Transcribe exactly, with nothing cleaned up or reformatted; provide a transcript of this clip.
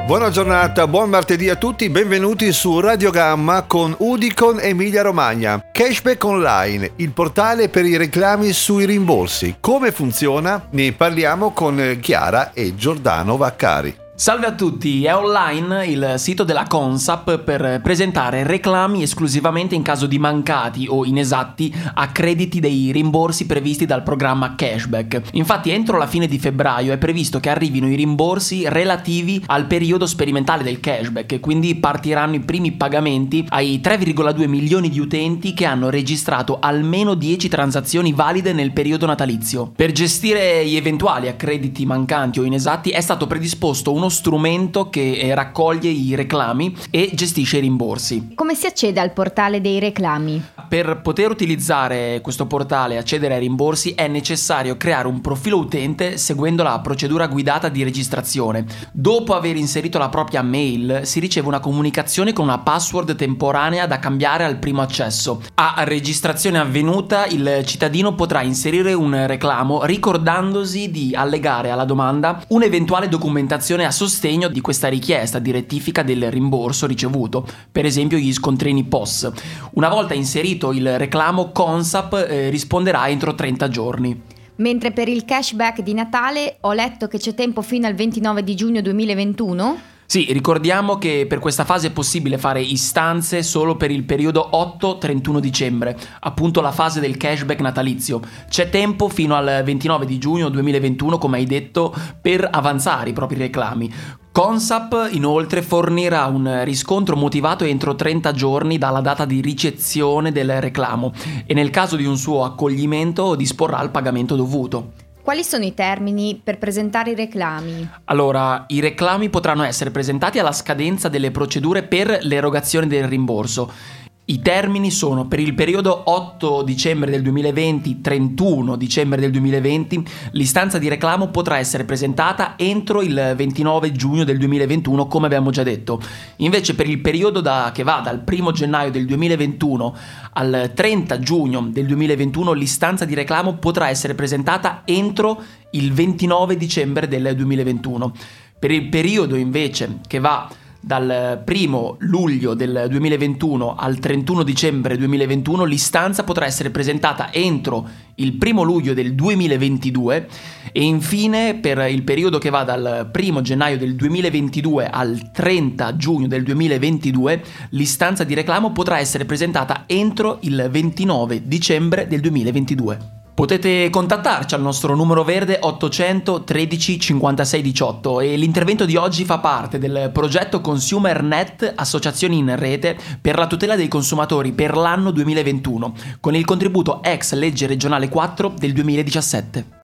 Buona giornata, buon martedì a tutti, benvenuti su Radio Gamma con Udicon Emilia Romagna. Cashback Online, il portale per i reclami sui rimborsi. Come funziona? Ne parliamo con Chiara e Giordano Vaccari. Salve a tutti, è online il sito della Consap per presentare reclami esclusivamente in caso di mancati o inesatti accrediti dei rimborsi previsti dal programma Cashback. Infatti entro la fine di febbraio è previsto che arrivino i rimborsi relativi al periodo sperimentale del Cashback e quindi partiranno i primi pagamenti ai tre virgola due milioni di utenti che hanno registrato almeno dieci transazioni valide nel periodo natalizio. Per gestire gli eventuali accrediti mancanti o inesatti è stato predisposto uno strumento che raccoglie i reclami e gestisce i rimborsi. Come si accede al portale dei reclami? Per poter utilizzare questo portale e accedere ai rimborsi è necessario creare un profilo utente seguendo la procedura guidata di registrazione. Dopo aver inserito la propria mail si riceve una comunicazione con una password temporanea da cambiare al primo accesso. A registrazione avvenuta il cittadino potrà inserire un reclamo ricordandosi di allegare alla domanda un'eventuale documentazione a sostegno di questa richiesta di rettifica del rimborso ricevuto, per esempio gli scontrini P O S. Una volta inserito il reclamo, Consap eh, risponderà entro trenta giorni. Mentre per il cashback di Natale ho letto che c'è tempo fino al ventinove di giugno duemilaventuno? Sì, ricordiamo che per questa fase è possibile fare istanze solo per il periodo otto trentuno dicembre, appunto la fase del cashback natalizio. C'è tempo fino al ventinove di giugno duemilaventuno, come hai detto, per avanzare i propri reclami. Consap inoltre fornirà un riscontro motivato entro trenta giorni dalla data di ricezione del reclamo e nel caso di un suo accoglimento disporrà il pagamento dovuto. Quali sono i termini per presentare i reclami? Allora, i reclami potranno essere presentati alla scadenza delle procedure per l'erogazione del rimborso. I termini sono: per il periodo otto dicembre del duemilaventi trentuno dicembre del duemilaventi, l'istanza di reclamo potrà essere presentata entro il ventinove giugno del duemilaventuno, come abbiamo già detto. Invece per il periodo da, che va dal primo gennaio del duemilaventuno al trenta giugno del duemilaventuno, l'istanza di reclamo potrà essere presentata entro il ventinove dicembre del duemilaventuno. Per il periodo invece che va dal primo luglio del duemilaventuno al trentuno dicembre duemilaventuno, l'istanza potrà essere presentata entro il primo luglio del duemilaventidue e infine per il periodo che va dal primo gennaio del duemilaventidue al trenta giugno del duemilaventidue, l'istanza di reclamo potrà essere presentata entro il ventinove dicembre del duemilaventidue. Potete contattarci al nostro numero verde ottocento tredici cinquantasei diciotto e l'intervento di oggi fa parte del progetto ConsumerNet, associazioni in rete per la tutela dei consumatori per l'anno duemilaventuno, con il contributo ex legge regionale quattro del duemiladiciassette.